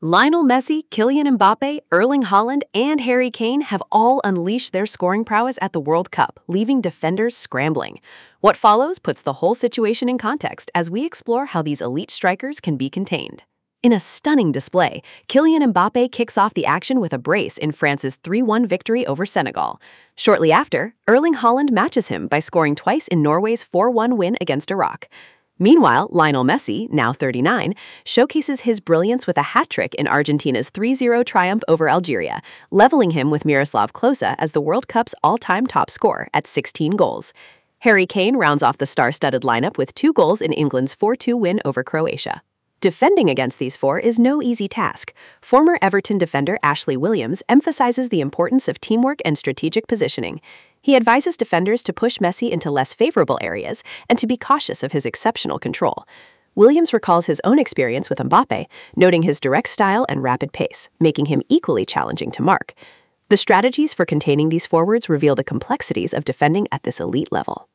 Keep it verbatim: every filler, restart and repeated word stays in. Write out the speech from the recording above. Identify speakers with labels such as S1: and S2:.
S1: Lionel Messi, Kylian Mbappe, Erling Haaland, and Harry Kane have all unleashed their scoring prowess at the World Cup, leaving defenders scrambling. What follows puts the whole situation in context as we explore how these elite strikers can be contained. In a stunning display, Kylian Mbappe kicks off the action with a brace in France's three one victory over Senegal. Shortly after, Erling Haaland matches him by scoring twice in Norway's four one win against Iraq. Meanwhile, Lionel Messi, now thirty-nine, showcases his brilliance with a hat-trick in Argentina's three zero triumph over Algeria, leveling him with Miroslav Klose as the World Cup's all-time top scorer at sixteen goals. Harry Kane rounds off the star-studded lineup with two goals in England's four two win over Croatia. Defending against these four is no easy task. Former Everton defender Ashley Williams emphasizes the importance of teamwork and strategic positioning. He advises defenders to push Messi into less favorable areas and to be cautious of his exceptional control. Williams recalls his own experience with Mbappe, noting his direct style and rapid pace, making him equally challenging to mark. The strategies for containing these forwards reveal the complexities of defending at this elite level.